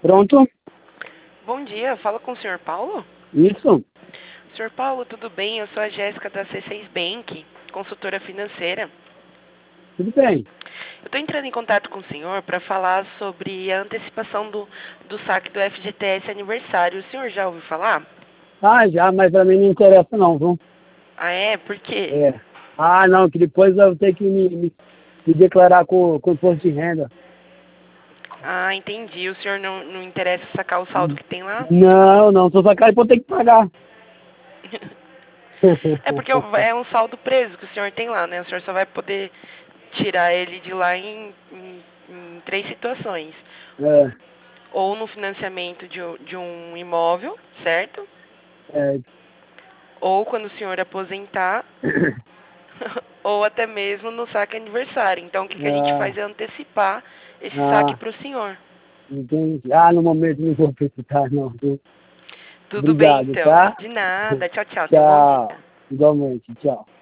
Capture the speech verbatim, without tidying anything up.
Pronto? Bom dia, fala com o senhor Paulo? Isso? senhor Paulo, tudo bem? Eu sou a Jéssica da C seis Bank, consultora financeira. Tudo bem. Eu estou entrando em contato com o senhor para falar sobre a antecipação do, do saque do F G T S aniversário. O senhor já ouviu falar? Ah, já, mas pra mim não interessa não, viu? Ah, é? Por quê? É. Ah, não, que depois eu tenho que me, me, me declarar com, com o imposto de renda. Ah, entendi. O senhor não, não interessa sacar o saldo que tem lá? Não, não, se eu sacar depois eu tenho que pagar. É porque é um saldo preso que o senhor tem lá, né? O senhor só vai poder tirar ele de lá em, em, em três situações. É, Ou no financiamento de, um- de um imóvel, certo? é, Ou quando o senhor aposentar, ou até mesmo no saque aniversário. Então, o que, que a gente ah, faz é antecipar esse saque ah, para o senhor. entendi. Ah, no momento não vou precisar não, viu? Tudo bem, Obrigado, então. tá? De nada. Tchau, tchau. Tenha um bom Tchau. dia. Igualmente, tchau.